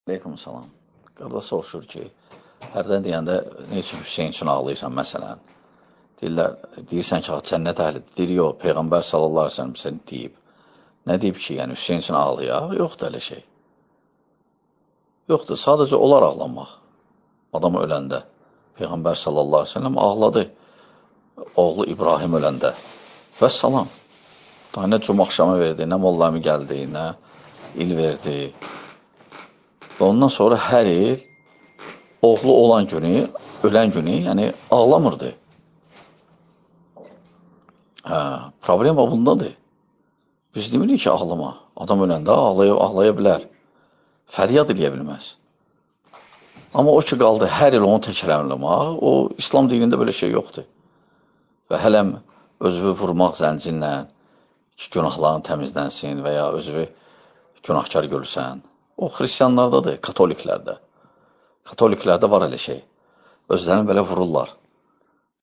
Aleyküm salam. Qardaş soruşur ki, hərdən deyəndə ne üçün Hüseyin üçün ağlayırsan məsələn? Deyirsən ki, cənnət əhlidir. Deyir, yox, Peyğəmbər sallallahu aleyhi ve sellem deyib. Nə deyib ki, yəni Hüseyin üçün ağlayaq? Yoxdur elə şey. Yoxdur, sadəcə olar ağlamaq. Adam öləndə. Peyğəmbər sallallahu aleyhi ve sellem ağladı. Oğlu İbrahim öləndə. Və salam. Daha nə cuma axşamı verdi, nə mollami gəldi, nə il verdi. Və ondan sonra hər il oğlu olan günü, ölən günü, yəni ağlamırdı. Problema bundadır. Biz demirik ki, ağlama. Adam öləndə ağlaya bilər. Fəryad eləyə bilməz. Amma o ki, qaldı hər il onu təkrarlamaq, o İslam dinində belə şey yoxdur. Və hələm özünü vurmaq zəncinlə ki, günahların təmizlənsin və ya özünü günahkar görürsən. O, xristiyanlardadır, katoliklərdə. Katoliklərdə var elə şey. Özlərini belə vururlar.